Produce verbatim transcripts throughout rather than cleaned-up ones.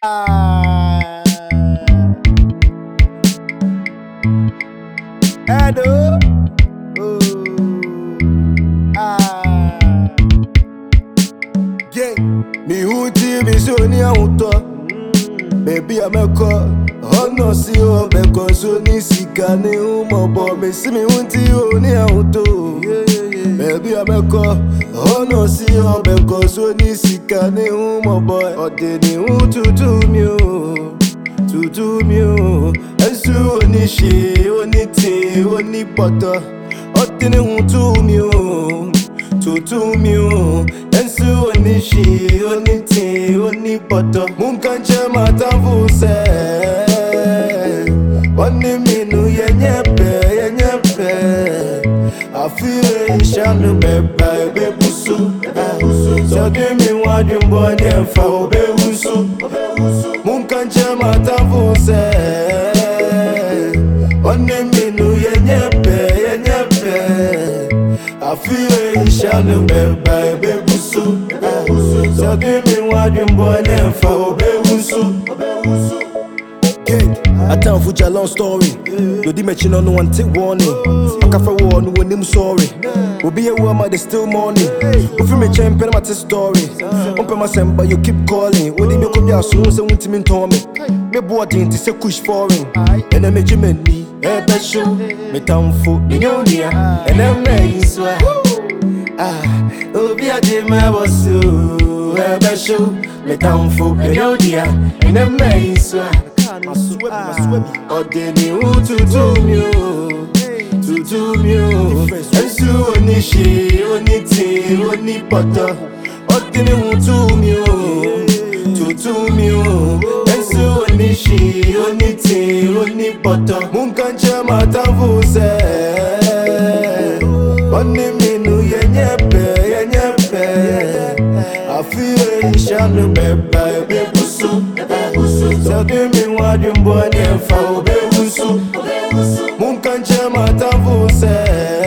Ah, hello. Oh, ah, yeah. Me who ti me so ni auto. Baby I'm a call. Oh no see you because so ni sika ni umo bo me see me who ti o ni auto. Baby I'm a call. Oh no see you because so ni sika ni umo boy. O de ni who to do me o. To do me o. Esu oni she oni tin oni butter. O de ni who to me o. To do me o. Esu oni she oni tin oni butter. Mun kanche matavu se. Oni minu ye nyepe ye nyepe. I feel it shall be baby busu. So give me one you boy them for be busu. Mun kanche matavu se. Oni minu ye nyepe ye nyepe. I feel it shall be baby busu. So give me one you boy them for be busu. I tell Fuja long story. You di mention no one take warning. I can for war no one name sorry. We be a woman they still morning. If you me champion my story. Open my sem but you keep calling. We di me come ya so say want me to me. Me boarding to say kush foreign. And I make you me eh that show. Me town foot me yonia. And I'm nice wa. Ah, obi a dey my boss so. Eh that show. Me town foot me yonia. And I'm nice wa. Oh, they knew to do me, to do me. And so, only she, only tea, only butter. Oh, they knew to me, to do me. And so, only she, only tea, only butter. Mun kanche matavu se. Only me no ye nyepe, ye nyepe. I feel it shall be baby busu. So give me one you boy them for be busu. Mun kanche matavu se.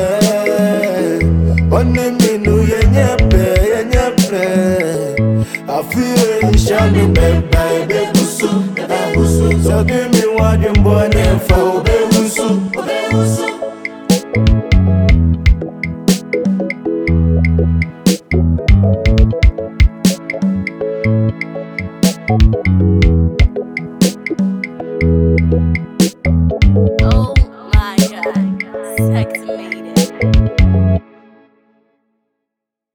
Only me no ye nyepe ye nyepe. I feel it shall be baby busu. So give me one you boy them for